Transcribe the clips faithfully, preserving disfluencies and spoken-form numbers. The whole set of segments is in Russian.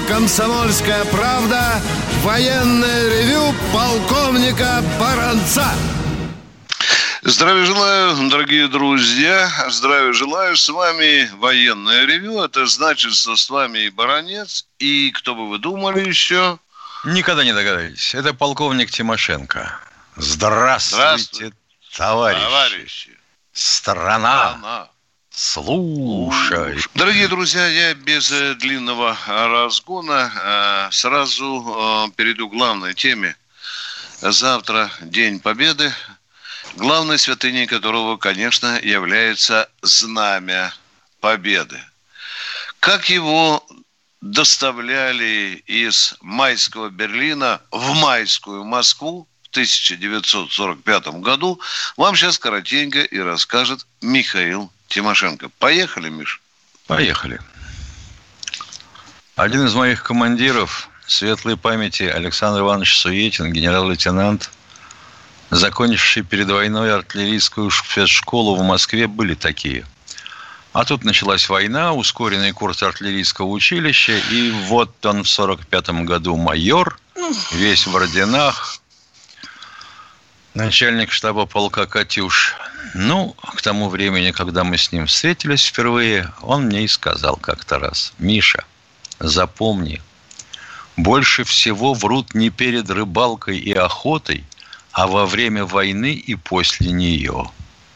«Комсомольская правда». Военное ревю полковника Баранца. Здравия желаю, дорогие друзья. Здравия желаю. С вами военное ревю. Это значит, что с вами и Баранец. И кто бы вы думали еще? Никогда не догадаетесь. Это полковник Тимошенко. Здравствуйте, Здравствуйте, товарищи. товарищи. Страна. Страна. Слушай. Дорогие друзья, я без э, длинного разгона э, сразу э, перейду к главной теме. Завтра День Победы, главной святыней которого, конечно, является Знамя Победы. Как его доставляли из майского Берлина в майскую Москву в тысяча девятьсот сорок пятом году, вам сейчас коротенько и расскажет Михаил Тимошенко. Поехали, Миш? Поехали. Один из моих командиров, светлой памяти, Александр Иванович Суетин, генерал-лейтенант, закончивший перед войной артиллерийскую спецшколу в Москве, были такие. А тут началась война, ускоренный курс артиллерийского училища, и вот он в сорок пятом году майор, весь в орденах, начальник штаба полка «Катюш». Ну, к тому времени, когда мы с ним встретились впервые, он мне и сказал как-то раз: «Миша, запомни, больше всего врут не перед рыбалкой и охотой, а во время войны и после нее».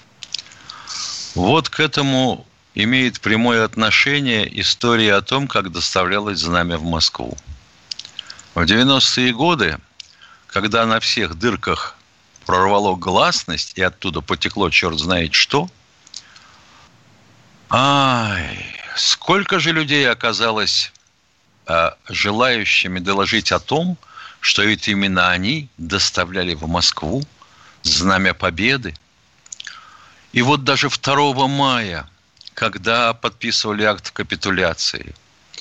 Вот к этому имеет прямое отношение история о том, как доставлялось знамя в Москву. В девяностые годы, когда на всех дырках прорвало гласность, и оттуда потекло черт знает что. Ай, сколько же людей оказалось а, желающими доложить о том, что ведь именно они доставляли в Москву Знамя Победы. И вот даже второго мая, когда подписывали акт капитуляции,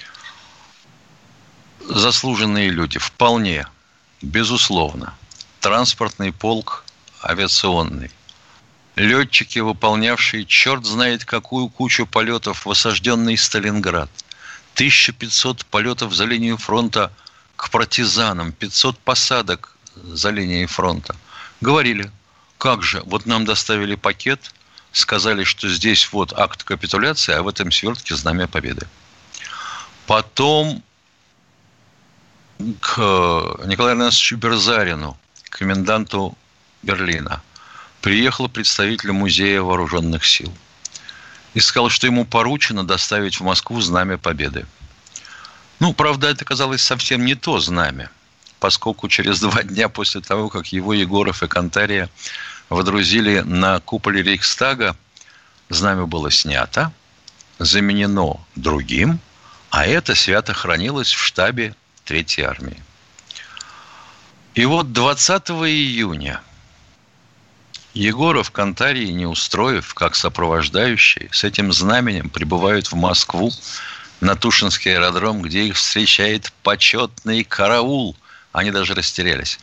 заслуженные люди, вполне, безусловно, транспортный полк авиационный, летчики, выполнявшие черт знает какую кучу полетов в осажденный Сталинград, тысяча пятьсот полетов за линию фронта к партизанам, пятьсот посадок за линией фронта, говорили: как же, вот нам доставили пакет, сказали, что здесь вот акт капитуляции, а в этом свертке Знамя Победы. Потом к Николаю Ивановичу Берзарину, коменданту Берлина, приехал представитель Музея Вооруженных Сил и сказал, что ему поручено доставить в Москву Знамя Победы. Ну, правда, это казалось совсем не то знамя, поскольку через два дня после того, как его Егоров и Кантария водрузили на куполе Рейхстага, знамя было снято, заменено другим, а это свято хранилось в штабе Третьей армии. И вот двадцатого июня Егоров, Кантарий, Неустроев, как сопровождающие, с этим знаменем прибывают в Москву на Тушинский аэродром, где их встречает почетный караул. Они даже растерялись.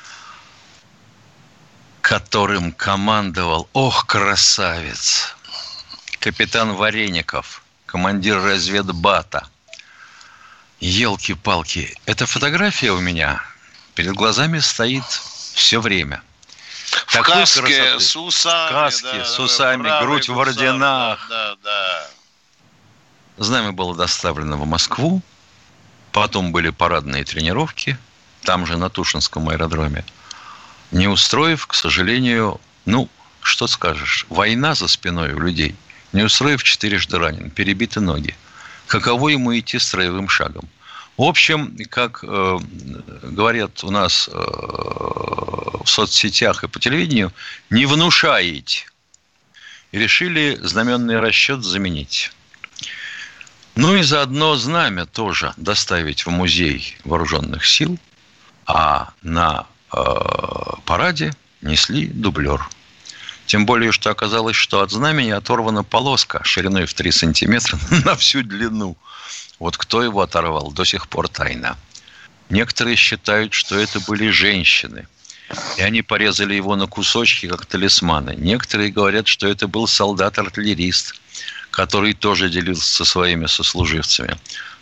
Которым командовал, ох, красавец, капитан Вареников, командир разведбата. Елки-палки, эта фотография у меня перед глазами стоит все время. В Такой каске красоты. С усами. В каске да, с усами, грудь в орденах. Да, да. Знамя было доставлено в Москву. Потом были парадные тренировки. Там же, на Тушинском аэродроме. Неустроев, к сожалению, ну, что скажешь, война за спиной у людей. Неустроев четырежды ранен, перебиты ноги. Каково ему идти строевым шагом? В общем, как э, говорят у нас э, в соцсетях и по телевидению, не внушаете. И решили знаменный расчет заменить. Ну и заодно знамя тоже доставить в Музей Вооруженных Сил, а на э, параде несли дублер. Тем более, что оказалось, что от знамени оторвана полоска шириной в три сантиметра на всю длину. Вот кто его оторвал, до сих пор тайна. Некоторые считают, что это были женщины. И они порезали его на кусочки, как талисманы. Некоторые говорят, что это был солдат-артиллерист, который тоже делился со своими сослуживцами.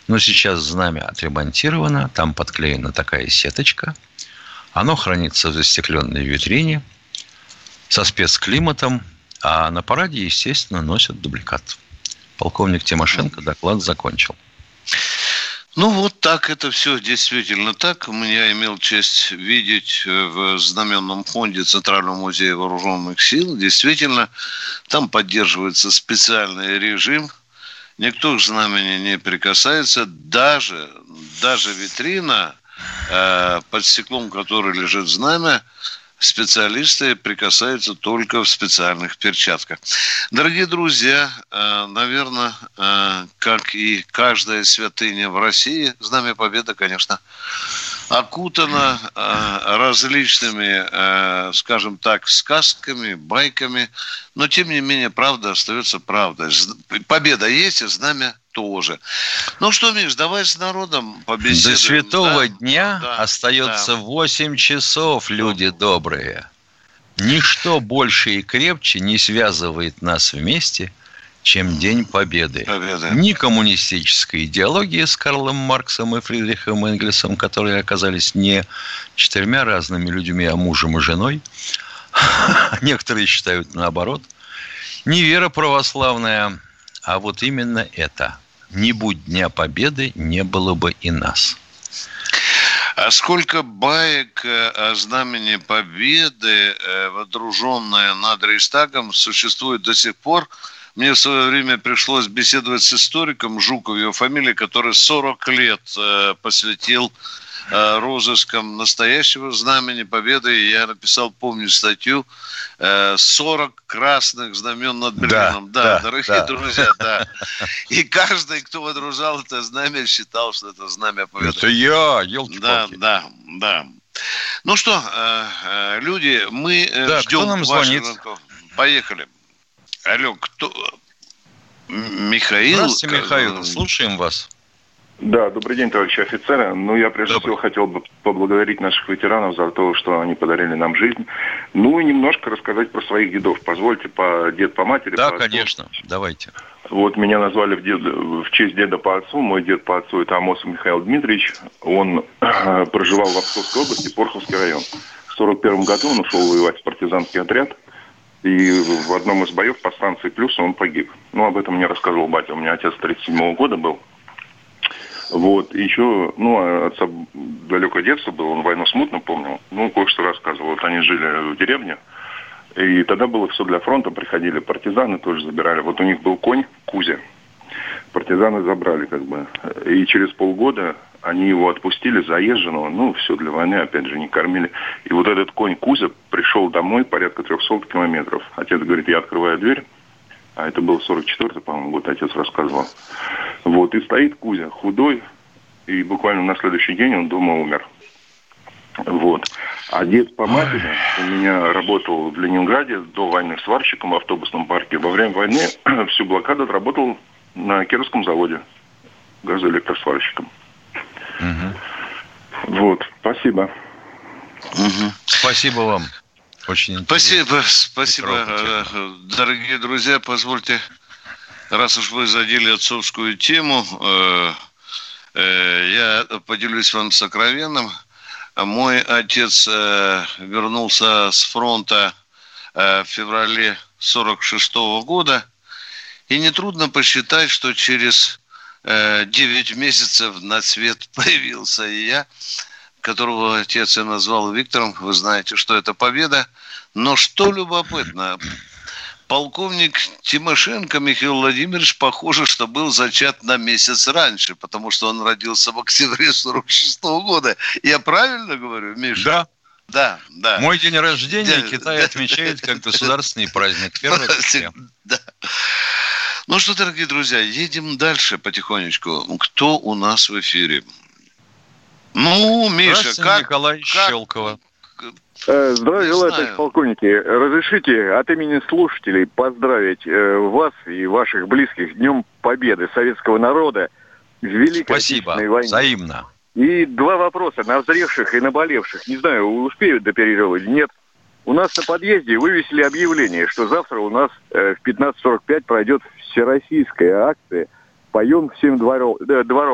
Но сейчас знамя отремонтировано, там подклеена такая сеточка. Оно хранится в застекленной витрине со спецклиматом, а на параде, естественно, носят дубликат. Полковник Тимошенко доклад закончил. Ну, вот так это все действительно так. Я имел честь видеть в знаменном фонде Центрального музея вооруженных сил. Действительно, там поддерживается специальный режим. Никто к знамени не прикасается. Даже, даже витрина, э, под стеклом которой лежит знамя, специалисты прикасаются только в специальных перчатках. Дорогие друзья, наверное, как и каждая святыня в России, Знамя Победы, конечно, окутано различными, скажем так, сказками, байками, но, тем не менее, правда остается правдой. Победа есть, и знамя тоже. Ну что, Миш, давай с народом побеседуем. До Святого да? дня да, остается да. восемь часов, люди добрые. Ничто больше и крепче не связывает нас вместе, чем День Победы. Победы. Ни коммунистической идеологии с Карлом Марксом и Фридрихом Энгельсом, которые оказались не четырьмя разными людьми, а мужем и женой. Некоторые считают наоборот. Ни вера православная, а вот именно это. Не будь Дня Победы, не было бы и нас. А сколько баек о знамени Победы, водруженное над Рейхстагом, существует до сих пор. Мне в свое время пришлось беседовать с историком Жуков, его фамилия, который сорок лет посвятил розыском настоящего знамени Победы. И я написал, помню, статью «сорок красных знамен над Берлином». Да, да, да, дорогие да. друзья, да. И каждый, кто водружал это знамя, считал, что это знамя Победы. Это я, елки-палки. Да, да, да. Ну что, люди, мы да, ждем кто нам ваших звонит? звонков. Поехали. Алло, кто? Михаил? Здравствуйте, Михаил, слушаем вас. Да, добрый день, товарищи офицеры. Ну, я прежде добрый. всего хотел бы поблагодарить наших ветеранов за то, что они подарили нам жизнь. Ну, и немножко рассказать про своих дедов. Позвольте, по дед по матери. Да, по конечно, давайте. Вот меня назвали в, дед, в честь деда по отцу. Мой дед по отцу – это Амосов Михаил Дмитриевич. Он э, проживал в Обсковской области, Порховский район. В сорок первом году он ушел воевать в партизанский отряд. И в одном из боев по станции Плюс он погиб. Ну, об этом мне рассказывал батя. У меня отец тридцать седьмого года был. Вот, еще, ну, отца далекое детство было, он войну смутно помнил. Ну, кое-что рассказывал. Вот они жили в деревне, и тогда было все для фронта, приходили партизаны, тоже забирали. Вот у них был конь Кузя. Партизаны забрали, как бы. И через полгода они его отпустили заезженного, ну, все для войны, опять же, не кормили. И вот этот конь Кузя пришел домой порядка трехсот километров. Отец говорит, я открываю дверь. А это был сорок четвёртый, по-моему, год, отец рассказывал. Вот, и стоит Кузя, худой, и буквально на следующий день он дома умер. Вот. А дед по матери у меня работал в Ленинграде до войны сварщиком в автобусном парке. Во время войны всю блокаду отработал на Кировском заводе газоэлектросварщиком. Угу. Вот, спасибо. Угу. Спасибо вам. Очень интересно. Спасибо, спасибо, дорогие друзья. Позвольте, раз уж вы задели отцовскую тему, э, э, я поделюсь вам сокровенным. Мой отец э, вернулся с фронта э, в феврале сорок шестого года, и нетрудно посчитать, что через э, девять месяцев на свет появился и я, которого отец я назвал Виктором. Вы знаете, что это победа. Но что любопытно, полковник Тимошенко Михаил Владимирович, похоже, что был зачат на месяц раньше, потому что он родился в октябре сорок шестого года. Я правильно говорю, Миша? Да. Да, да. Мой день рождения да, Китай да, отмечает как государственный праздник. первого октября. Да. Ну что, дорогие друзья, едем дальше потихонечку. Кто у нас в эфире? Ну, Миша, как... Николай как... Щелково. Здравия желаю, товарищ полковники. Разрешите от имени слушателей поздравить вас и ваших близких с Днем Победы советского народа в Великой Отечественной войне. Спасибо, взаимно. И два вопроса, назревших и наболевших. Не знаю, успеют до перерыва или нет. У нас на подъезде вывесили объявление, что завтра у нас в пятнадцать сорок пять пройдет всероссийская акция «Поем всем двором».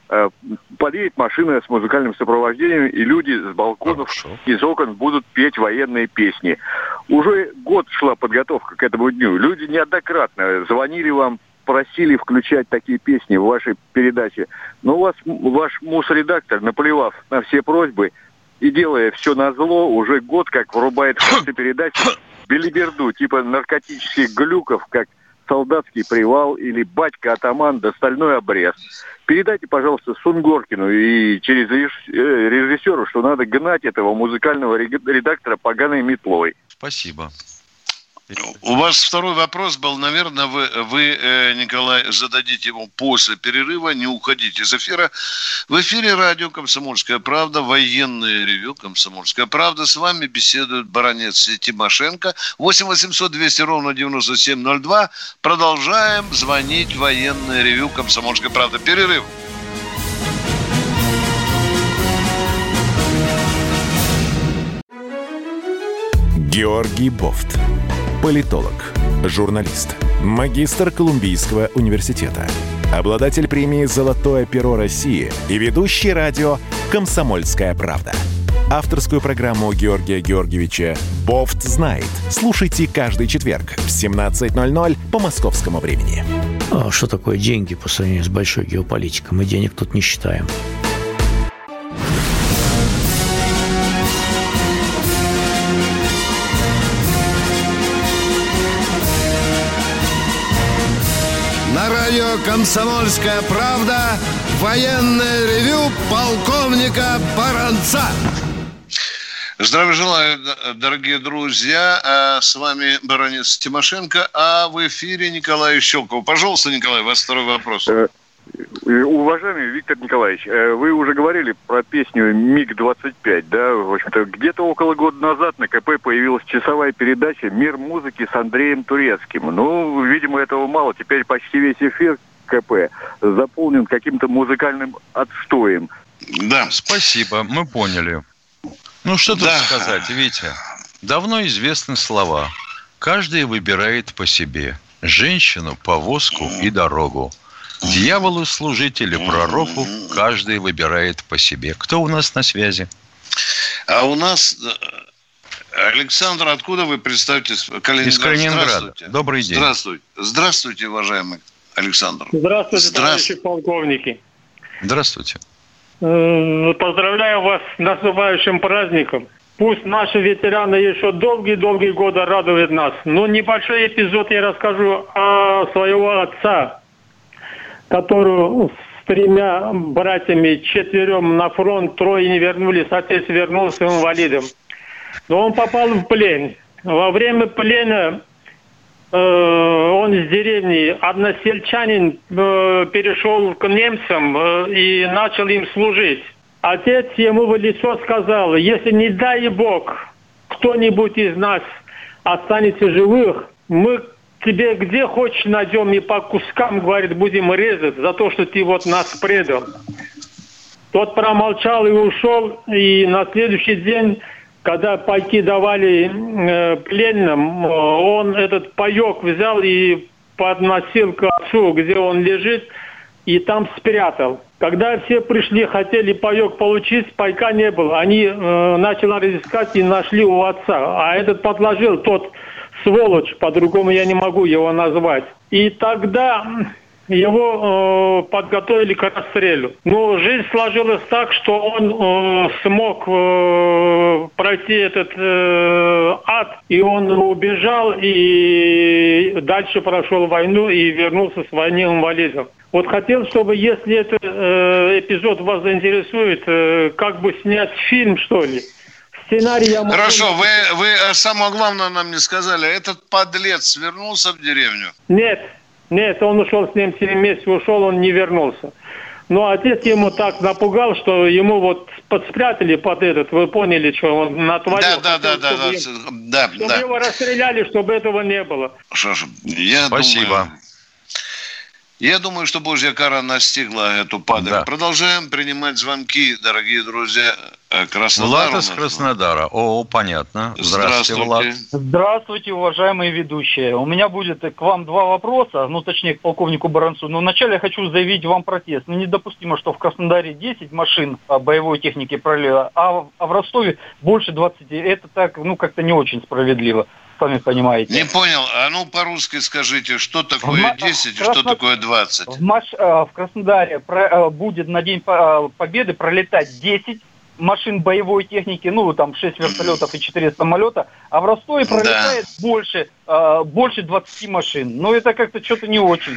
подъедет машина с музыкальным сопровождением, и люди с балконов, Хорошо. из окон будут петь военные песни. Уже год шла подготовка к этому дню. Люди неоднократно звонили вам, просили включать такие песни в вашей передаче. Но у вас, ваш мус-редактор, наплевав на все просьбы и делая все назло, уже год как врубает в конце передачи белиберду, типа наркотических глюков, как «Солдатский привал» или «Батька-атаман» да «Стальной обрез». Передайте, пожалуйста, Сунгоркину и через режиссеру, что надо гнать этого музыкального редактора поганой метлой. Спасибо. У вас второй вопрос был, наверное, вы, вы, Николай, зададите его после перерыва, не уходите из эфира. В эфире радио «Комсомольская правда», военное ревю «Комсомольская правда». С вами беседует баронец Тимошенко. восемь восемьсот двести ровно девяносто семь ноль два. Продолжаем звонить в военное ревю «Комсомольская правда». Перерыв. Георгий Бофт. Политолог, журналист, магистр Колумбийского университета, обладатель премии «Золотое перо России» и ведущий радио «Комсомольская правда». Авторскую программу Георгия Георгиевича «Бофт знает». Слушайте каждый четверг в семнадцать ноль ноль по московскому времени. А что такое деньги по сравнению с большой геополитикой? Мы денег тут не считаем. На радио «Комсомольская правда» военное ревю полковника Баранца. Здравия желаю, дорогие друзья. С вами баронец Тимошенко, а в эфире Николай Щелков. Пожалуйста, Николай, у вас второй вопрос. Уважаемый Виктор Николаевич, вы уже говорили про песню МиГ двадцать пять, да? В общем-то, где-то около года назад на ка пэ появилась часовая передача «Мир музыки» с Андреем Турецким. Ну, видимо, этого мало. Теперь почти весь эфир ка пэ заполнен каким-то музыкальным отстоем. Да, спасибо, мы поняли. Ну, что тут да. сказать, Витя? Давно известны слова. Каждый выбирает по себе. Женщину, повозку и дорогу. Дьяволу служить или пророку каждый выбирает по себе. Кто у нас на связи? А у нас... Александр, откуда вы, представьтесь? Калининград. Из Калининграда. Добрый день. Здравствуйте. Здравствуйте, уважаемый Александр. Здравствуйте, Здравствуйте. товарищи полковники. Здравствуйте. Поздравляю вас с наступающим праздником. Пусть наши ветераны еще долгие-долгие годы радуют нас. Но небольшой эпизод я расскажу о своего отца, который с тремя братьями, четверем на фронт, трое не вернулись, отец вернулся инвалидом. Но он попал в плен. Во время плена э, он из деревни, односельчанин, э, перешел к немцам э, и начал им служить. Отец ему в лицо сказал: если не дай Бог кто-нибудь из нас останется живых, мы тебе где хочешь найдем и по кускам, говорит, будем резать за то, что ты вот нас предал. Тот промолчал и ушел, и на следующий день, когда пайки давали э, пленным, он этот паек взял и подносил к отцу, где он лежит, и там спрятал. Когда все пришли, хотели паек получить, пайка не было. Они э, начали разыскать и нашли у отца. А этот подложил, тот сволочь, по-другому я не могу его назвать. И тогда его э, подготовили к расстрелу. Но жизнь сложилась так, что он э, смог э, пройти этот э, ад, и он убежал, и дальше прошел войну, и вернулся с войны инвалидом. Вот хотел, чтобы, если этот э, эпизод вас заинтересует, э, как бы снять фильм, что ли. Сценарий я могу... Хорошо, вы, вы самое главное нам не сказали. Этот подлец вернулся в деревню? Нет, нет, он ушел с немцами вместе, ушел, он не вернулся. Но отец ему так напугал, что ему вот подспрятали под этот, вы поняли, что он натворил. Да, да, да, да, чтобы, да, чтобы да. его расстреляли, чтобы его расстреляли, чтобы этого не было. Что ж, я Спасибо. думаю... Я думаю, что Божья кара настигла эту падаль. Да. Продолжаем принимать звонки, дорогие друзья. Краснодар. Влад из Краснодара. О, понятно. Здравствуйте, Влад. Здравствуйте, уважаемые ведущие. У меня будет к вам два вопроса, ну, точнее, к полковнику Баранцу. Но вначале я хочу заявить вам протест. Ну, недопустимо, что в Краснодаре десять машин боевой техники пролило, а в Ростове больше двадцати. Это так, ну, как-то не очень справедливо. Сами понимаете. Не понял. А ну по-русски скажите, что такое десять и Красно... что такое двадцать? В, Маш... в Краснодаре про... будет на День Победы пролетать десять машин боевой техники, ну там шесть вертолетов и четыре самолета, а в Ростове пролетает да. больше, больше двадцати машин. Но это как-то что-то не очень.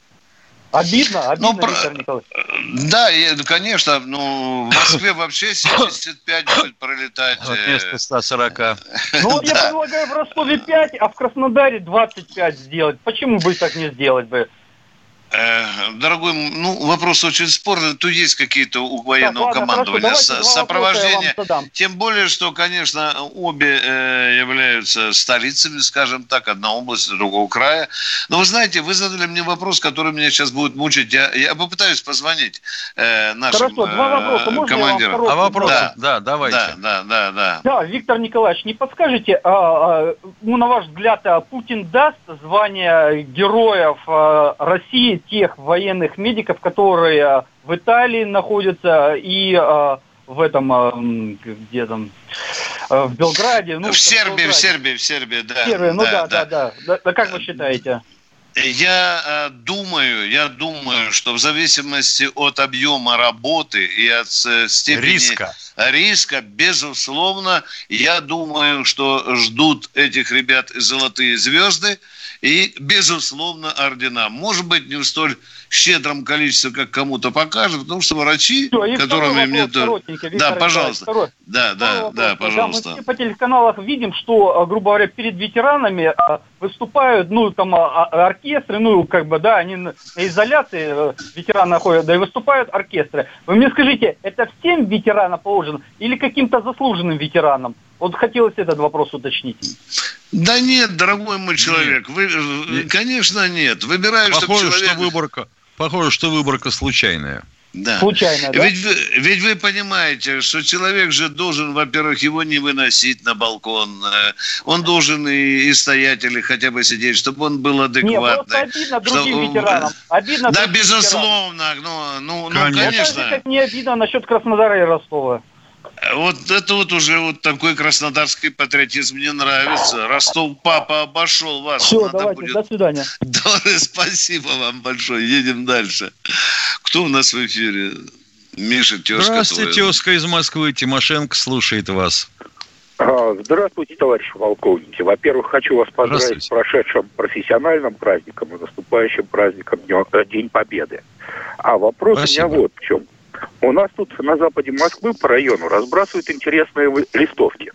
Обидно, обидно, ну, Виктор Николаевич. Да, конечно, ну, в Москве вообще семьдесят пять будет пролетать. Вместо ста сорока. Ну, я предлагаю в Ростове пять, а в Краснодаре двадцать пять сделать. Почему бы так не сделать бы? Дорогой, ну, вопрос очень спорный. Тут есть какие-то у военного да, ладно, командования хорошо, сопровождения. Тем более, что, конечно, обе э, являются столицами, скажем так, одна область, другого края. Но вы знаете, вы задали мне вопрос, который меня сейчас будет мучить. Я, я попытаюсь позвонить э, нашим хорошо, два вопроса. Можно командирам. А вопрос? Да, да, давайте. Да, да, да, да. Да, Виктор Николаевич, не подскажете, а, а, ну, на ваш взгляд, а Путин даст звание героев а, России тех военных медиков, которые в Италии находятся и э, в этом, э, где там, э, в Белграде. Ну, в Сербии, в Сербии, в Сербии, да. В Сербии, ну да, да, да. да, да. да как вы считаете? Я э, думаю, я думаю, что в зависимости от объема работы и от э, степени риска. риска, безусловно, я думаю, что ждут этих ребят золотые звезды и, безусловно, ордена. Может быть, не в столь щедром количестве, как кому-то покажут, потому что врачи, Все, которыми мне... Да, пожалуйста. Второй. Да, да, да, пожалуйста. Да, мы все по телеканалах видим, что, грубо говоря, перед ветеранами выступают, ну, там, оркестры, ну, как бы, да, они на изоляции, ветераны находят, да, и выступают оркестры. Вы мне скажите, это всем ветеранам положено или каким-то заслуженным ветеранам? Вот хотелось этот вопрос уточнить. Да нет, дорогой мой человек, вы, конечно, нет. Выбираю, похоже, чтобы человек... что выборка, похоже, что выборка случайная. Да. Случайно, да? Ведь, ведь вы понимаете, что человек же должен, во-первых, его не выносить на балкон. Он должен и, и стоять или хотя бы сидеть, чтобы он был адекватный. Нет, обидно другим что... ветеранам. Обидно да, безусловно. Ну, ну, ну, конечно. Это как не обидно насчет Краснодара и Ростова. Вот это вот уже вот такой краснодарский патриотизм мне нравится. Ростов папа обошел вас. Все, давайте, будет... до свидания. Доброе, спасибо вам большое. Едем дальше. Кто у нас в эфире? Миша, тезка. Здравствуйте, твоя. Тезка из Москвы. Тимошенко слушает вас. Здравствуйте, товарищи полковники. Во-первых, хочу вас поздравить с прошедшим профессиональным праздником и наступающим праздником День Победы. А вопрос спасибо. У меня вот в чем. У нас тут на западе Москвы по району разбрасывают интересные листовки.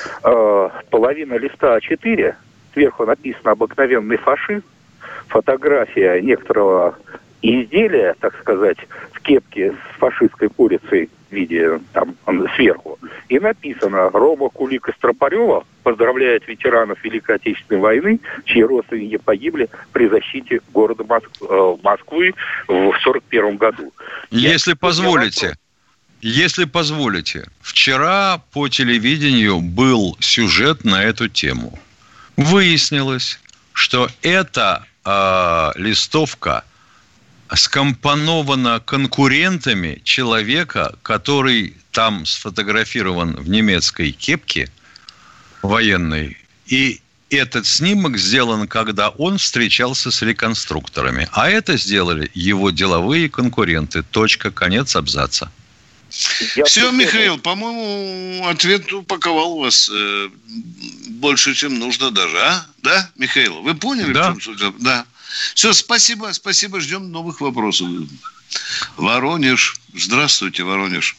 Э, половина листа а четыре, сверху написано «Обыкновенный фашист», фотография некоторого изделия, так сказать, в кепке с фашистской курицей в виде там сверху. И написано: Рома Кулик из Тропарева поздравляет ветеранов Великой Отечественной войны, чьи родственники погибли при защите города Моск... Москвы в сорок первом году. Если Я... позволите, если позволите, вчера по телевидению был сюжет на эту тему. Выяснилось, что эта э, листовка скомпонована конкурентами человека, который там сфотографирован в немецкой кепке военной. И этот снимок сделан, когда он встречался с реконструкторами. А это сделали его деловые конкуренты. Точка, конец абзаца. Я Все, Михаил, по-моему, ответ упаковал вас э, больше, чем нужно даже. А? Да, Михаил? Вы поняли, да. в чем суть? Да. Все, спасибо, спасибо, ждем новых вопросов. Воронеж. Здравствуйте, Воронеж.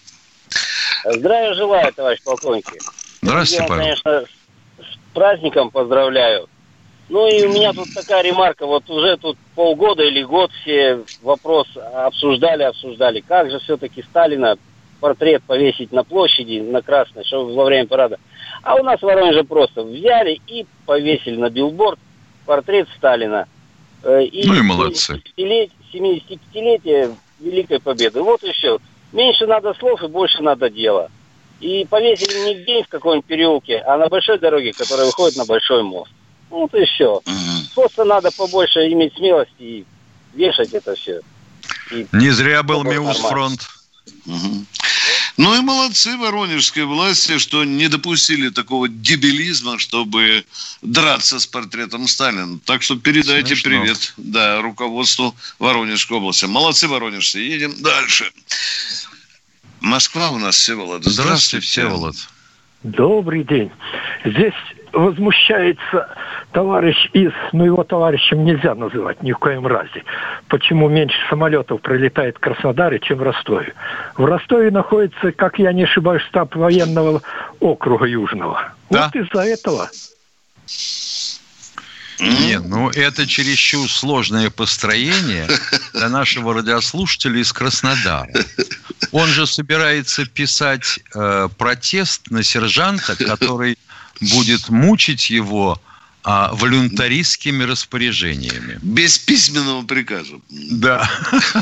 Здравия желаю, товарищ полковники. Здравствуйте, Я, конечно, с праздником поздравляю. Ну и у меня тут такая ремарка. Вот уже тут полгода или год все вопрос обсуждали, обсуждали. Как же все-таки Сталина портрет повесить на площади, на Красной, чтобы во время парада. А у нас в Воронеже просто взяли и повесили на билборд портрет Сталина. И ну и молодцы. семидесятипятилетие Великой Победы. Вот и все. Меньше надо слов и больше надо дела. И повесили не в день в каком-нибудь переулке, а на большой дороге, которая выходит на большой мост. Вот и все. Угу. Просто надо побольше иметь смелости и вешать это все. И не зря был Миусфронт. Угу. Ну и молодцы воронежской власти, что не допустили такого дебилизма, чтобы драться с портретом Сталина. Так что передайте Смешно. Привет да, руководству Воронежской области. Молодцы, воронежцы. Едем дальше. Москва у нас, Всеволод. Здравствуйте, Всеволод. Добрый день. Здесь возмущается товарищ из, ну его товарищем нельзя называть ни в коем разе. Почему меньше самолетов пролетает в Краснодаре, чем в Ростове? В Ростове находится, как я не ошибаюсь, штаб военного округа Южного. Да? Вот из-за этого. Нет, ну это чересчур сложное построение для нашего радиослушателя из Краснодара. Он же собирается писать э, протест на сержанта, который будет мучить его а, волюнтаристскими распоряжениями. Без письменного приказа. Да.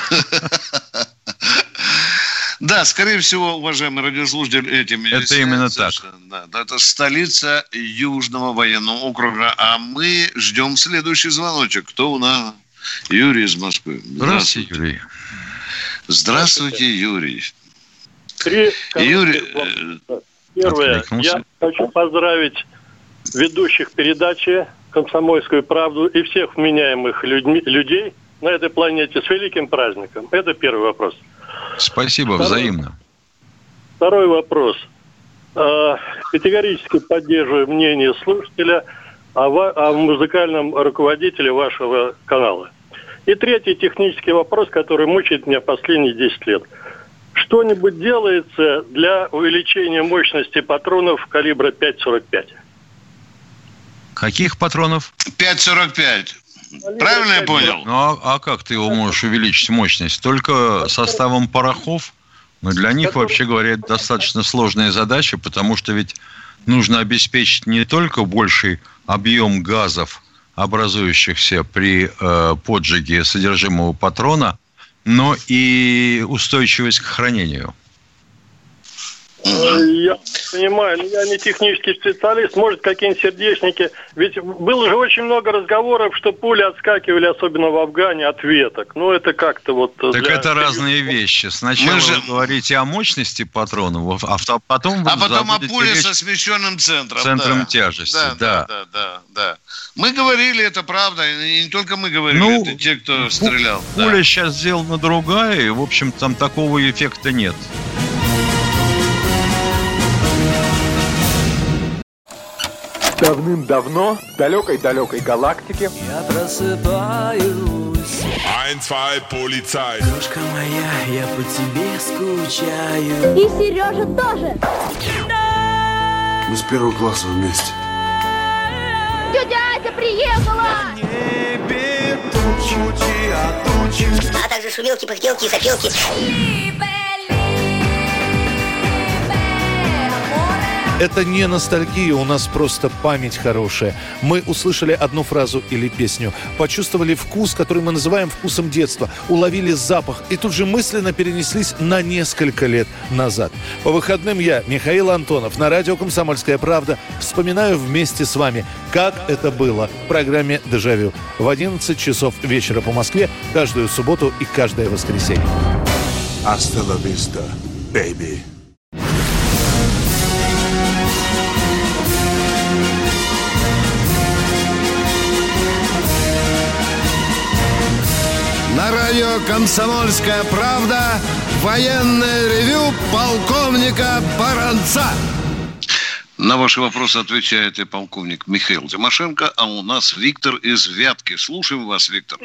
Да, скорее всего, уважаемый радиослушатель, этим... Это именно так. Да, это столица Южного военного округа. А мы ждем следующий звоночек. Кто у нас? Юрий из Москвы. Здравствуйте, Юрий. Здравствуйте, Юрий. Три Юрий... Первое. Я хочу поздравить ведущих передачи «Комсомольскую правду» и всех вменяемых людьми, людей на этой планете с великим праздником. Это первый вопрос. Спасибо, второй, взаимно. Второй вопрос. Категорически поддерживаю мнение слушателя о, о музыкальном руководителе вашего канала. И третий технический вопрос, который мучает меня последние десять лет. Что-нибудь делается для увеличения мощности патронов калибра пять сорок пять? Каких патронов? пять сорок пять. Правильно я понял? Ну, а, а как ты его можешь увеличить мощность? Только составом порохов? Но для них, вообще говоря, это достаточно сложная задача, потому что ведь нужно обеспечить не только больший объем газов, образующихся при э, поджиге содержимого патрона, но и устойчивость к хранению. Я понимаю, но я не технический специалист, может, какие-нибудь сердечники. Ведь было же очень много разговоров, что пули отскакивали, особенно в Афгане, от веток. Ну, это как-то вот... Так для... это разные вещи. Сначала же... вы говорите о мощности патронов, а потом... А потом о пуле со смещенным центром. Центром да. тяжести, да, да. Да, да, да, да. Мы говорили, это правда, и не только мы говорили, ну, это те, кто стрелял. Пуля да. сейчас сделана другая, и, в общем, там такого эффекта нет. Давным-давно в далекой-далекой галактике я просыпаюсь. Ein, zwei, полицай. Дружка моя, я по тебе скучаю. И Сережа тоже. Мы с первого класса вместе. Тетя Ася приехала! Небе тучи, а тучи. А также шумелки, пыхтелки и сопелки. Это не ностальгия, у нас просто память хорошая. Мы услышали одну фразу или песню, почувствовали вкус, который мы называем вкусом детства, уловили запах и тут же мысленно перенеслись на несколько лет назад. По выходным я, Михаил Антонов, на радио «Комсомольская правда» вспоминаю вместе с вами, как это было в программе «Дежавю» в одиннадцать часов вечера по Москве каждую субботу и каждое воскресенье. Hasta la vista, baby. На радио «Комсомольская правда» военное ревю полковника Баранца. На ваши вопросы отвечает и полковник Михаил Тимошенко, а у нас Виктор из Вятки. Слушаем вас, Виктор.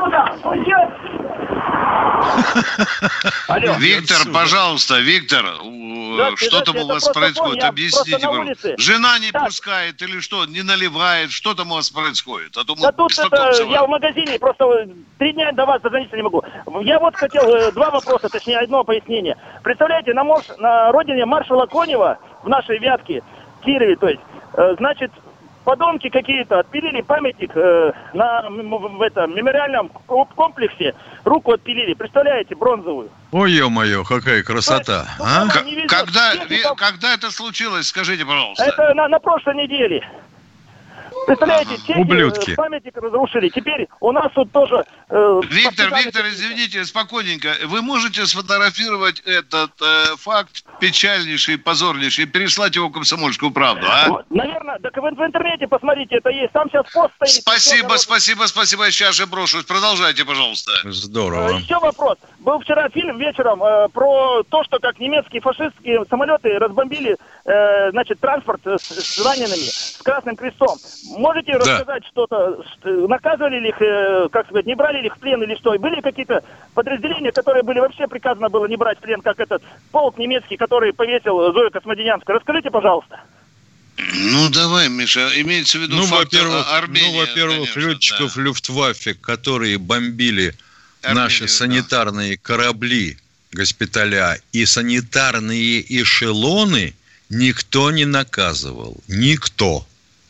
Алло. Виктор, пожалуйста, Виктор, да, что там у вас происходит? Объясните, пожалуйста. Жена не да. пускает или что, не наливает? Что там у вас происходит? А то мы да тут это, я в магазине, просто три дня до вас дозвониться не могу. Я вот хотел два вопроса, точнее, одно пояснение. Представляете, на, марш, на родине маршала Конева, в нашей Вятке, Кирове, то есть, значит, подонки какие-то отпилили памятник э, на в этом мемориальном комплексе, руку отпилили, представляете, бронзовую. Ой, ё-моё, какая красота. А? К- когда, когда это случилось, скажите, пожалуйста. Это на, на прошлой неделе. Представляете, Ага. чехи Ублюдки. памятник разрушили. Теперь у нас тут тоже... Э, Виктор, партизаны Виктор, какие-то. извините, спокойненько. Вы можете сфотографировать этот э, факт печальнейший, позорнейший, и переслать его в «Комсомольскую правду», а? Наверное, так в, в интернете посмотрите, это есть. Там сейчас пост стоит. Спасибо, спасибо, спасибо. Я сейчас же брошусь. Продолжайте, пожалуйста. Здорово. Еще вопрос. Был вчера фильм вечером э, про то, что как немецкие фашистские самолеты разбомбили, э, значит, транспорт с, с ранеными, с Красным Крестом. Можете Да. рассказать что-то? Что- наказывали ли их, э, как сказать, не брали ли их в плен или что? И были какие-то подразделения, которые были вообще приказано было не брать в плен, как этот полк немецкий, который повесил Зою Космодемьянскую? Расскажите, пожалуйста. Ну, давай, Миша, имеется в виду Ну, факт во-первых, Армении, ну, во-первых, конечно, летчиков Люфтваффе, которые бомбили Армению, наши да. санитарные корабли, госпиталя и санитарные эшелоны, никто не наказывал. Никто.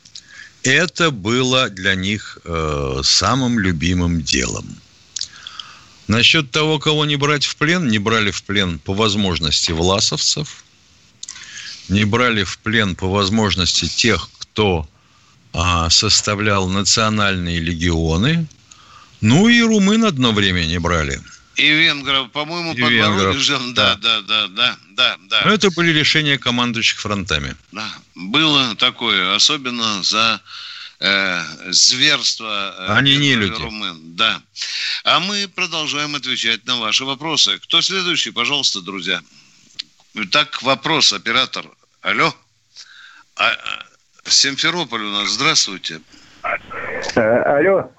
Это было для них э, самым любимым делом. Насчет того, кого не брать в плен, не брали в плен по возможности власовцев, не брали в плен по возможности тех, кто а, составлял национальные легионы, ну и румын одно время не брали. И венгров, по-моему, И под венгров, Воронежем. Да, да, да, да, да, да. Но это были решения командующих фронтами. Да. Было такое, особенно за э, зверство э, Они не люди. румын. Да. А мы продолжаем отвечать на ваши вопросы. Кто следующий, пожалуйста, друзья? Так, вопрос, оператор. Алло. А, Симферополь у нас. Здравствуйте. Алло.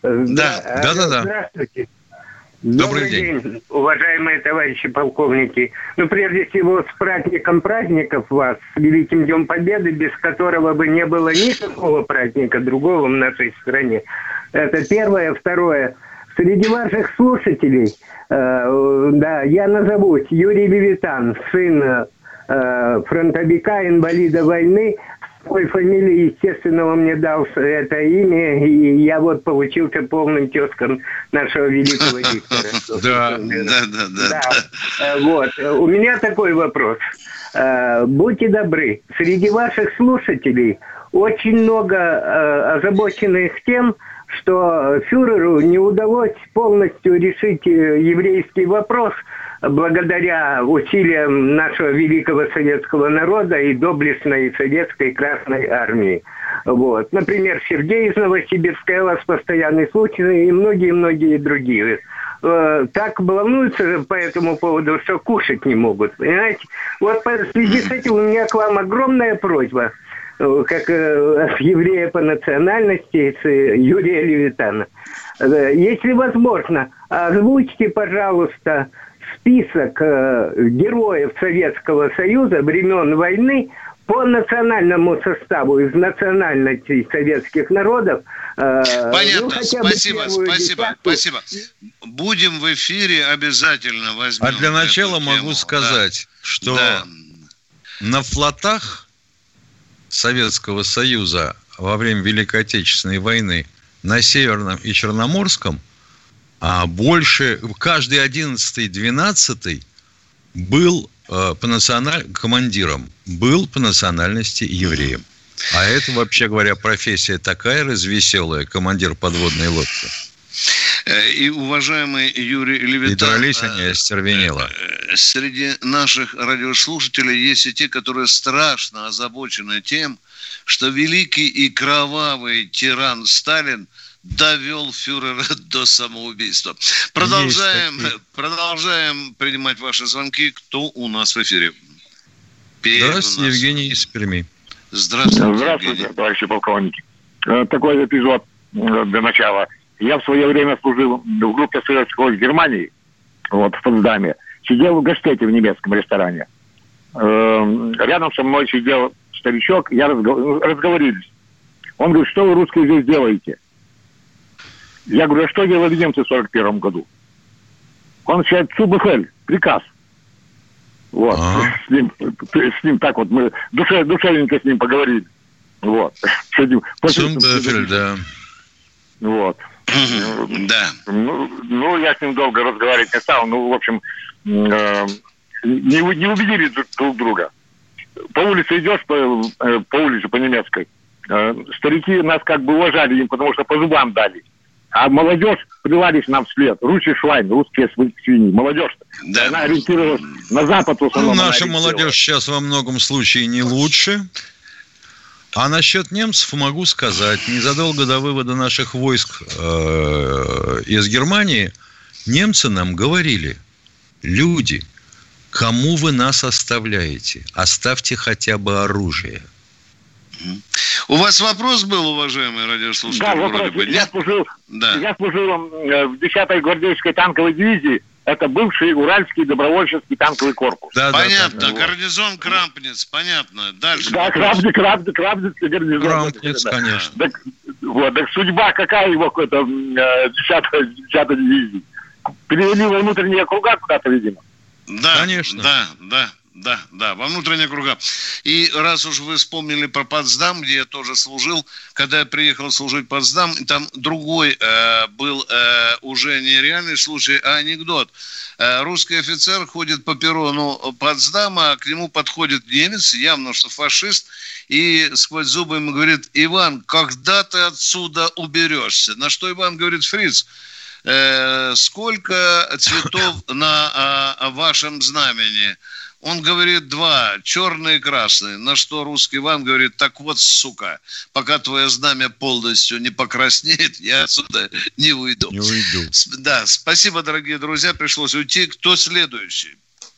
Да, да, да, да. Здравствуйте. Добрый день. Уважаемые товарищи полковники. Ну, прежде всего, с праздником праздников вас, с Великим Днем Победы, без которого бы не было никакого праздника другого в нашей стране. Это первое. Второе. Среди ваших слушателей, э, да, я назовусь Юрий Левитан, сын э, фронтовика, инвалида войны. Такой фамилии, естественно, он мне дал это имя, и я вот получился полным тезком нашего великого диктора. Да, да, да, да. Вот. У меня такой вопрос. Будьте добры, среди ваших слушателей очень много озабоченных тем, что фюреру не удалось полностью решить еврейский вопрос благодаря усилиям нашего великого советского народа и доблестной советской Красной Армии. Вот. Например, Сергей из Новосибирска, у вас постоянный случай, и многие-многие другие. Так волнуются по этому поводу, что кушать не могут. Понимаете? Вот в связи с этим у меня к вам огромная просьба, как э, еврея по национальности, с Юрия Левитана. Э, если возможно, озвучьте, пожалуйста, список э, героев Советского Союза времен войны по национальному составу из национальностей советских народов. Э, Понятно, ну, хотя бы спасибо, первую спасибо, десятку. спасибо. Будем в эфире, обязательно возьмем. А для начала эту могу тему. сказать, Да. что Да. на флотах Советского Союза во время Великой Отечественной войны на Северном и Черноморском а больше, каждый одиннадцатый, двенадцатый был э, по националь... командиром, был по национальности евреем. А это, вообще говоря, профессия такая развеселая, командир подводной лодки. И, уважаемый Юрий Левитан, И дрались они остервенело. Среди наших радиослушателей есть и те, которые страшно озабочены тем, что великий и кровавый тиран Сталин довел фюрера до самоубийства. Продолжаем, продолжаем принимать ваши звонки. Кто у нас в эфире? Здравствуйте, Евгений из Перми. Здравствуйте, Здравствуйте, Евгений. Товарищи полковники. Такой эпизод для начала. Я в свое время служил в группе советских войск Германии, вот, в Потсдаме. Сидел в гастете в немецком ресторане. Рядом со мной сидел старичок, я разго... разговорились. Он говорит, что вы, русские, здесь делаете? Я говорю, а что делали немцы в сорок первом году? Он считает ЦУБФЛ, приказ. Вот. С ним, с ним так вот мы душе, душевненько с ним поговорили. Вот. Цумбефель, да. Вот. Да. Ну, ну, я с ним долго разговаривать не стал. Ну, в общем, э, не, не убедили друг друга. По улице идешь, по, э, по улице, по немецкой, э, старики нас как бы уважали им, потому что по зубам дали. А молодежь плевались нам вслед. Русские швайн, русские свиньи. Молодежь, да. Она ориентировалась на Запад. В основном, ну, наша молодежь сейчас во многом случае не лучше. А насчет немцев могу сказать, незадолго до вывода наших войск э, из Германии немцы нам говорили: люди, кому вы нас оставляете? Оставьте хотя бы оружие. У вас вопрос был, уважаемый радиослушатель? Да, вопрос. Бы, я, служил, да. я служил в десятой гвардейской танковой дивизии. Это бывший Уральский добровольческий танковый корпус. Да, понятно. Да, да. Гарнизон Крампниц, понятно. Дальше. Да, Крампниц, Крампниц, Крампниц, гарнизон. Крампниц, да. Конечно. Так, вот, так судьба какая его какой-то десятой дивизии? Перевели во внутренние круга куда-то, видимо. Да, конечно. Да, да. Да, да, во внутренние круга. И раз уж вы вспомнили про Потсдам, где я тоже служил, когда я приехал служить в Потсдам, там другой э, был э, уже не реальный случай, а анекдот. Э, русский офицер ходит по перрону Потсдама, а к нему подходит немец, явно что фашист, и сквозь зубы ему говорит: Иван, когда ты отсюда уберешься? На что Иван говорит: Фриц, э, сколько цветов на э, вашем знамени? Он говорит: два, черный и красный. На что русский Иван говорит: так вот, сука, пока твое знамя полностью не покраснеет, я отсюда не уйду. Не уйду. Да, спасибо, дорогие друзья, пришлось уйти. Кто следующий?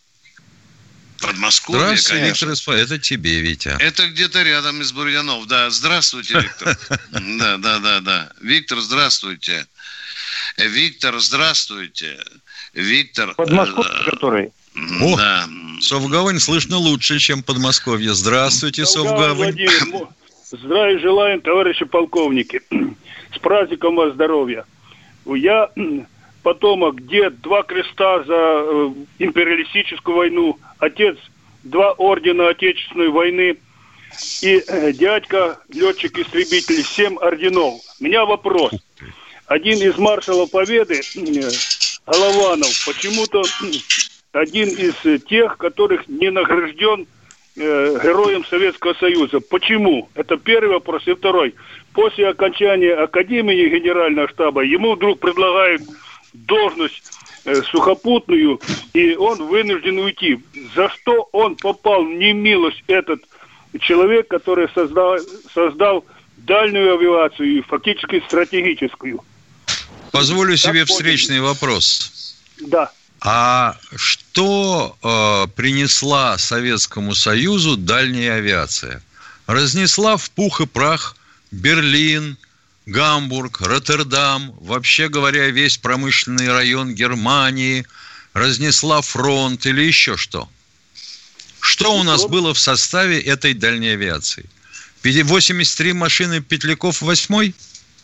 Подмосковье, Здравствуйте, конечно. Виктор, это тебе, Витя. Это где-то рядом из Бурьянов. Да, здравствуйте, Виктор. Да, да, да, да. Виктор, здравствуйте. Виктор, здравствуйте. Виктор. Подмосковье, который... О, да. Совгавань слышно лучше, чем Подмосковье. Здравствуйте, Совгавань. Здравия желаем, товарищи полковники. С праздником вас здоровья. Я потомок, дед, два креста за э, империалистическую войну, отец, два ордена Отечественной войны и э, дядька, летчик-истребитель, семь орденов. У меня вопрос. Один из маршалов Победы, э, Голованов, почему-то... один из тех, которых не награжден э, героем Советского Союза. Почему? Это первый вопрос. И второй. После окончания Академии Генерального штаба ему вдруг предлагают должность э, сухопутную, и он вынужден уйти. За что он попал в немилость, этот человек, который создал, создал дальнюю авиацию и фактически стратегическую? Позволю себе встречный вопрос. Да. А что э, принесла Советскому Союзу дальняя авиация? Разнесла в пух и прах Берлин, Гамбург, Роттердам, вообще говоря, весь промышленный район Германии, разнесла фронт или еще что? Что у нас было в составе этой дальней авиации? восемьдесят три машины Петляков восьмой?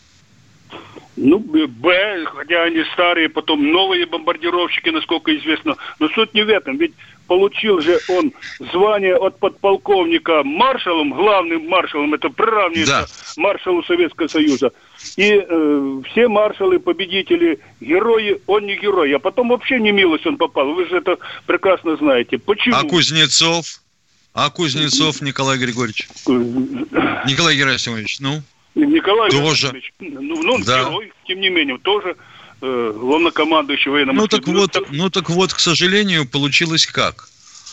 Ну, Б, хотя они старые, потом новые бомбардировщики, насколько известно. Но суть не в этом, ведь получил же он звание от подполковника маршалом, главным маршалом, это приравнивается да. маршалу Советского Союза. И э, все маршалы, победители, герои, он не герой. А потом вообще не милость он попал, вы же это прекрасно знаете. Почему? А Кузнецов? А Кузнецов Николай Григорьевич? Николай Герасимович, ну? Николай тоже. Ну, ну да. герой, тем не менее, тоже э, главнокомандующий военным. Ну так вот, ну так вот, к сожалению, получилось как?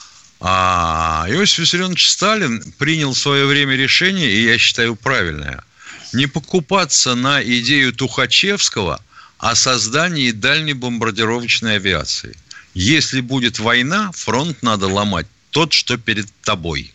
А Иосиф Виссарионович Сталин принял в свое время решение, и я считаю правильное, не покупаться на идею Тухачевского о создании дальней бомбардировочной авиации. Если будет война, фронт надо ломать тот, что перед тобой.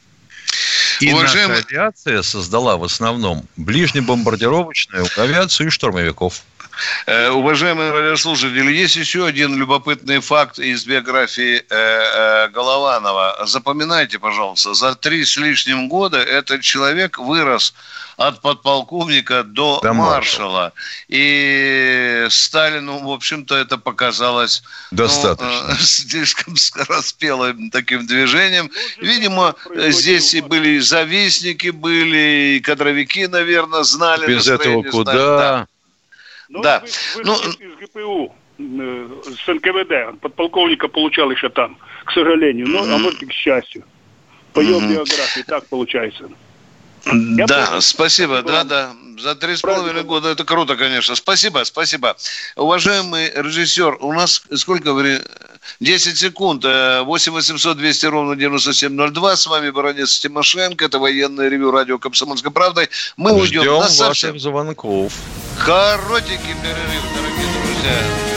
И Уважаемый... наша авиация создала в основном ближнебомбардировочную авиацию и штурмовиков. Э, уважаемые радиослушатели, есть еще один любопытный факт из биографии э, э, Голованова. Запоминайте, пожалуйста, за три с лишним года этот человек вырос от подполковника до, до маршала. маршала. И Сталину, в общем-то, это показалось достаточно ну, э, слишком скороспелым таким движением. Видимо, здесь и были завистники, были и кадровики, наверное, знали. Без этого куда? Да. Ну, да. Вы, вы ну, из ГПУ, э, с эн ка вэ дэ, подполковника получал еще там, к сожалению, но, mm-hmm. а может и к счастью. По его mm-hmm. биографии так получается. Я да, помню, спасибо, да, да. За три с половиной года это круто, конечно. Спасибо, спасибо. Уважаемый режиссер, у нас сколько времени? десять секунд. восемь восемьсот двести ровно девяносто семь ноль два. С вами Баранец Тимошенко. Это военное ревю радио «Комсомольской правды». Мы уйдем Ждем на ваших совсем звонков. коротенький перерыв, дорогие друзья.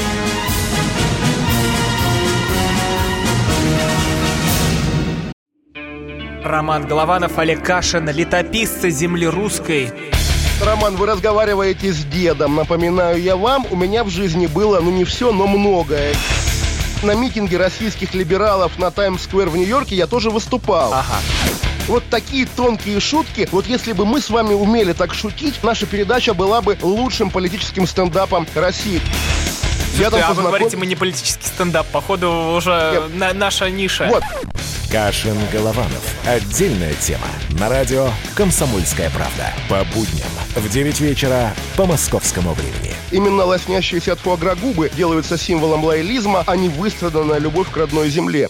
Роман Голованов, Олег Кашин, летописцы земли русской. Роман, вы разговариваете с дедом. Напоминаю я вам, у меня в жизни было, ну не все, но многое. На митинге российских либералов на Таймс-сквер в Нью-Йорке я тоже выступал. Ага. Вот такие тонкие шутки. Вот если бы мы с вами умели так шутить, наша передача была бы лучшим политическим стендапом России. Я там а познаком... вы говорите, мы не политический стендап. Походу, уже на, наша ниша. Вот. Кашин, Голованов. Отдельная тема. На радио «Комсомольская правда». По будням в девять вечера по московскому времени. Именно лоснящиеся от фуагра губы делаются символом лоялизма, а не выстраданная любовь к родной земле.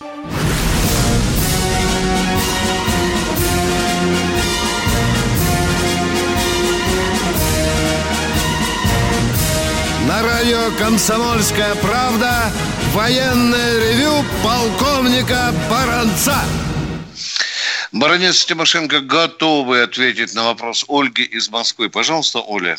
На радио «Комсомольская правда» военное ревю полковника Баранца. Баранец Тимошенко готовы ответить на вопрос Ольги из Москвы. Пожалуйста, Оля.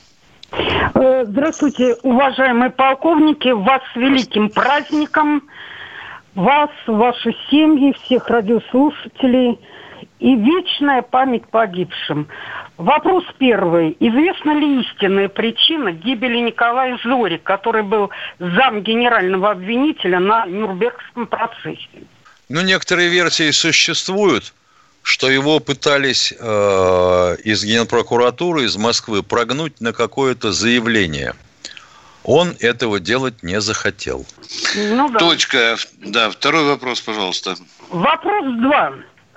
Здравствуйте, уважаемые полковники. Вас с великим праздником. Вас, ваши семьи, всех радиослушателей. И вечная память погибшим. Вопрос первый. Известна ли истинная причина гибели Николая Зори, который был зам генерального обвинителя на Нюрнбергском процессе? Ну, некоторые версии существуют, что его пытались э, из Генпрокуратуры, из Москвы прогнуть на какое-то заявление. Он этого делать не захотел. Ну, да. Точка. Да, второй вопрос, пожалуйста. Вопрос два.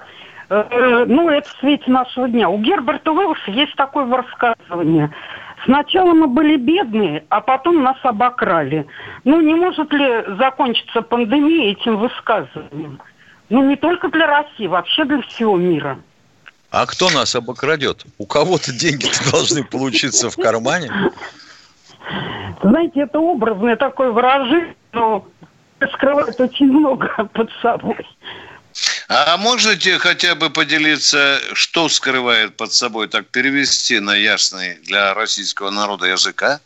Ну, это в свете нашего дня. У Герберта Уэллса есть такое высказывание. Сначала мы были бедные, а потом нас обокрали. Ну, не может ли закончиться пандемия этим высказыванием? Ну, не только для России, вообще для всего мира. А кто нас обокрадет? У кого-то деньги-то должны получиться в кармане. Знаете, это образное такое выражение, но скрывает очень много под собой. А можете хотя бы поделиться, что скрывает под собой, так перевести на ясный для российского народа языка?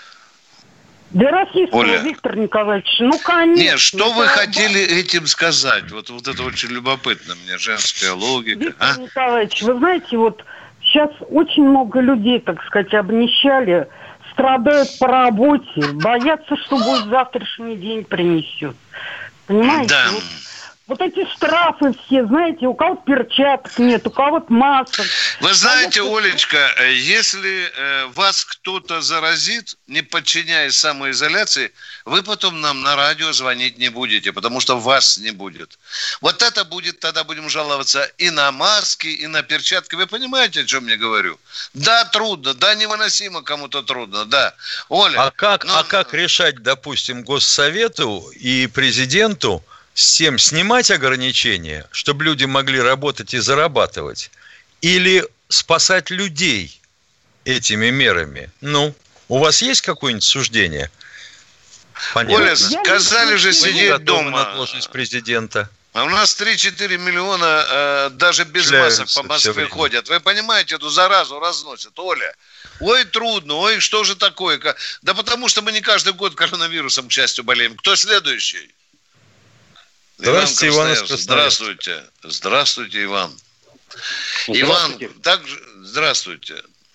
Для российского, Оля. Виктор Николаевич, ну, конечно. Нет, что вы хотели этим сказать? Вот, вот это очень любопытно мне, женская логика. Виктор а? Николаевич, вы знаете, вот сейчас очень много людей, так сказать, обнищали, страдают по работе, боятся, что будет завтрашний день принесет. Понимаете? Да. Вот, вот эти штрафы все, знаете, у кого-то перчаток нет, у кого-то масок. Вы знаете, а Олечка, если э, вас кто-то заразит, не подчиняясь самоизоляции, вы потом нам на радио звонить не будете, потому что вас не будет. Вот это будет, тогда будем жаловаться и на маски, и на перчатки. Вы понимаете, о чем я говорю? Да, трудно, да, невыносимо кому-то трудно, да. Оля. А как, но... а как решать, допустим, Госсовету и президенту с тем снимать ограничения, чтобы люди могли работать и зарабатывать, или спасать людей этими мерами? Ну, у вас есть какое-нибудь суждение? Понятно. Оля, сказали же сидеть дома. На должность президента. А у нас три-четыре миллиона э, даже без Шляются масок по Москве ходят. Вы понимаете, эту заразу разносят. Оля, ой, трудно, ой, что же такое? Да потому что мы не каждый год коронавирусом, к счастью, болеем. Кто следующий? Здравствуйте, Иван, Иван Здравствуйте. Здравствуйте, Иван. Здравствуйте. Иван, также здравствуйте.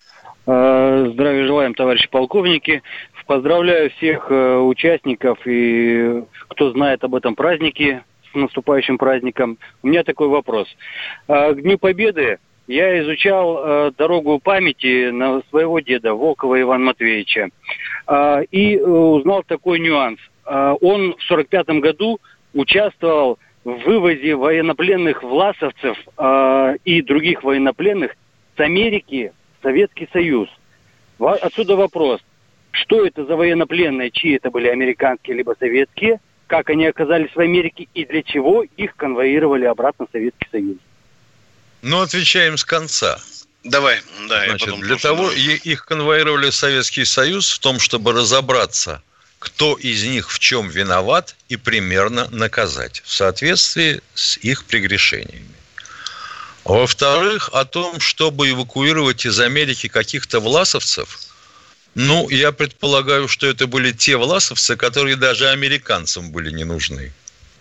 Здравия желаем, товарищи полковники. Поздравляю всех участников и кто знает об этом празднике, с наступающим праздником. У меня такой вопрос. К Дню Победы я изучал дорогу памяти на своего деда, Волкова Ивана Матвеевича, и узнал такой нюанс. Он в сорок пятом году участвовал в вывозе военнопленных власовцев и других военнопленных с Америки в Советский Союз. Отсюда вопрос. Что это за военнопленные, чьи это были, американские либо советские, как они оказались в Америке и для чего их конвоировали обратно в Советский Союз? Ну, отвечаем с конца. Давай, да, Значит, я потом для того думаю. их конвоировали в Советский Союз в том, чтобы разобраться, кто из них в чем виноват, и примерно наказать в соответствии с их прегрешениями. Во-вторых, о том, чтобы эвакуировать из Америки каких-то власовцев. Ну, я предполагаю, что это были те власовцы, которые даже американцам были не нужны.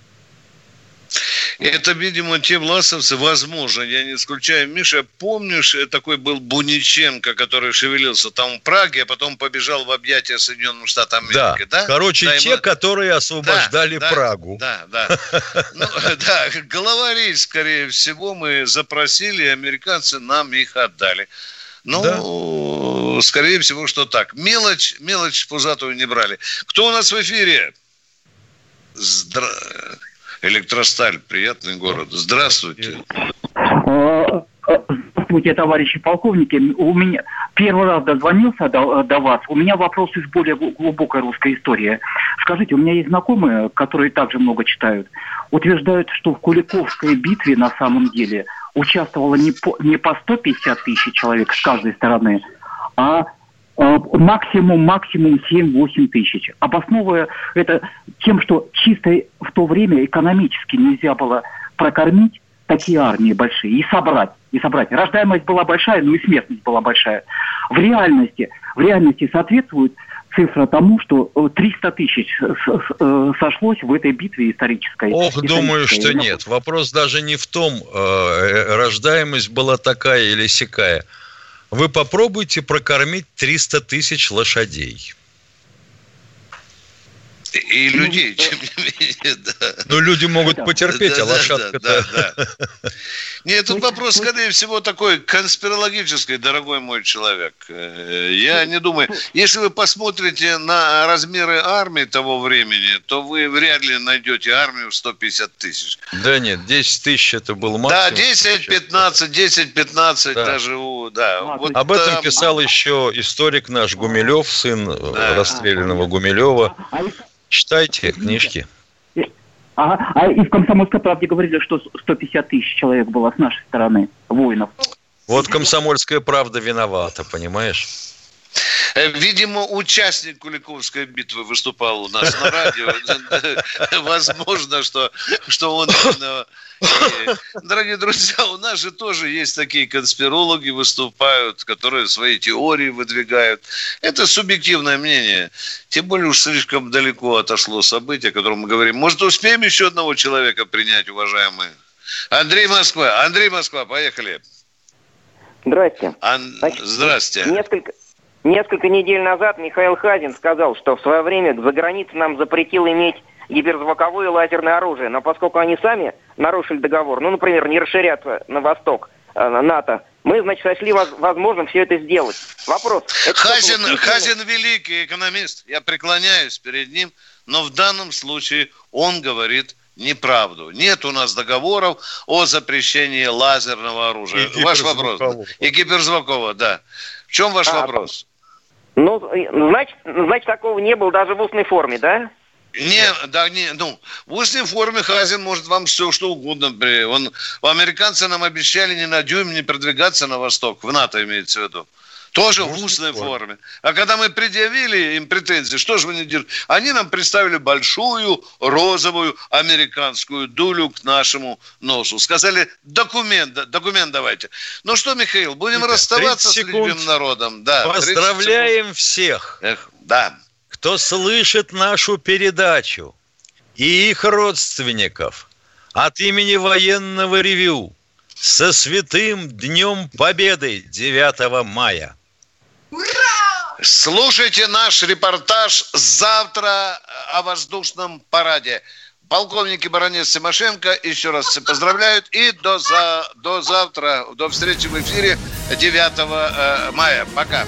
Это, видимо, те власовцы, возможно, я не исключаю. Миша, помнишь, такой был Буниченко, который шевелился там в Праге, а потом побежал в объятия Соединенных Штатов Америки, да? Да, короче, да, те, ему... которые освобождали да, Прагу. Да, да, да. Ну, да, главарей, скорее всего, мы запросили, американцы нам их отдали. Ну, да. Скорее всего, что так. Мелочь, мелочь пузатую не брали. Кто у нас в эфире? Здра... Электросталь, приятный город. Здравствуйте. Здравствуйте, товарищи полковники. У меня первый раз дозвонился до, до вас. У меня вопрос из более глубокой русской истории. Скажите, у меня есть знакомые, которые также много читают, утверждают, что в Куликовской битве на самом деле участвовало не по, не по сто пятьдесят тысяч человек с каждой стороны, а максимум, максимум семь-восемь тысяч. Обосновывая это тем, что чисто в то время экономически нельзя было прокормить такие армии большие и собрать. И собрать. Рождаемость была большая, но и смертность была большая. В реальности, в реальности соответствует цифра тому, что триста тысяч сошлось в этой битве исторической. Ох, исторической. Думаю, что нет. Вопрос даже не в том, рождаемость была такая или сякая. Вы попробуйте прокормить триста тысяч лошадей. И людей, тем не менее, да. Ну, люди могут потерпеть, да, а лошадка-то... Да, да, да. Нет, тут вопрос, скорее всего, такой конспирологический, дорогой мой человек. Я не думаю... Если вы посмотрите на размеры армии того времени, то вы вряд ли найдете армию в сто пятьдесят тысяч. Да нет, десять тысяч это был максимум. Да, десять-пятнадцать, десять-пятнадцать да. даже... Да. Вот Об там... этом писал еще историк наш Гумилев, сын да. расстрелянного Гумилева. Читайте книжки. Ага. А и в «Комсомольской правде» говорили, что сто пятьдесят тысяч человек было с нашей стороны, воинов. Вот «Комсомольская правда» виновата, понимаешь? Видимо, участник Куликовской битвы выступал у нас на радио. Возможно, что, что он... Дорогие друзья, у нас же тоже есть такие конспирологи, выступают, которые свои теории выдвигают. Это субъективное мнение. Тем более уж слишком далеко отошло событие, о котором мы говорим. Может, успеем еще одного человека принять, уважаемые? Андрей Москва. Андрей Москва, поехали. Здрасте. Ан... Значит, Здрасте. Несколько... Несколько недель назад Михаил Хазин сказал, что в свое время за границей нам запретил иметь гиперзвуковое и лазерное оружие. Но поскольку они сами нарушили договор, ну, например, не расширяться на восток э, НАТО, мы, значит, сочли возможным все это сделать. Вопрос. Хазин, вот Хазин великий экономист. Я преклоняюсь перед ним, но в данном случае он говорит неправду. Нет у нас договоров о запрещении лазерного оружия. И ваш вопрос. И гиперзвукового, да. В чем ваш а, вопрос? Ну, значит, значит, такого не было даже в устной форме, да? Не, да, не, ну, в устной форме Хазин может вам все, что угодно. Он, американцы нам обещали ни на дюйм не продвигаться на восток, в НАТО имеется в виду. Тоже в устной форме. А когда мы предъявили им претензии, что же вы не держите? Они нам представили большую розовую американскую дулю к нашему носу. Сказали, документ, документ давайте. Ну что, Михаил, будем Итак, расставаться с любимым народом. Да, поздравляем всех, Эх, да. кто слышит нашу передачу и их родственников от имени Военного ревю со святым Днем Победы девятого мая. Слушайте наш репортаж завтра о воздушном параде. Полковник и баронец Тимошенко еще раз поздравляют. И до, за, до завтра, до встречи в эфире девятого мая. Пока.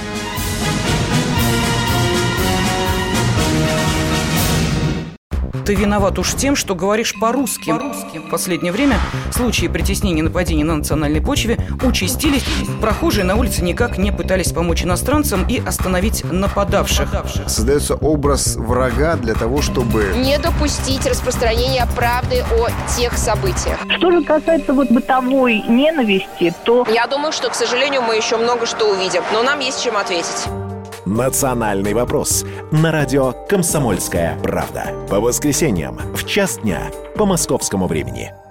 Ты виноват уж тем, что говоришь по-русски. по-русски. В последнее время случаи притеснения и нападений на национальной почве участились. Прохожие на улице никак не пытались помочь иностранцам и остановить нападавших. Создается образ врага для того, чтобы не допустить распространения правды о тех событиях. Что же касается вот бытовой ненависти, то... Я думаю, что, к сожалению, мы еще много что увидим, но нам есть чем ответить. «Национальный вопрос» на радио «Комсомольская правда». По воскресеньям в час дня по московскому времени.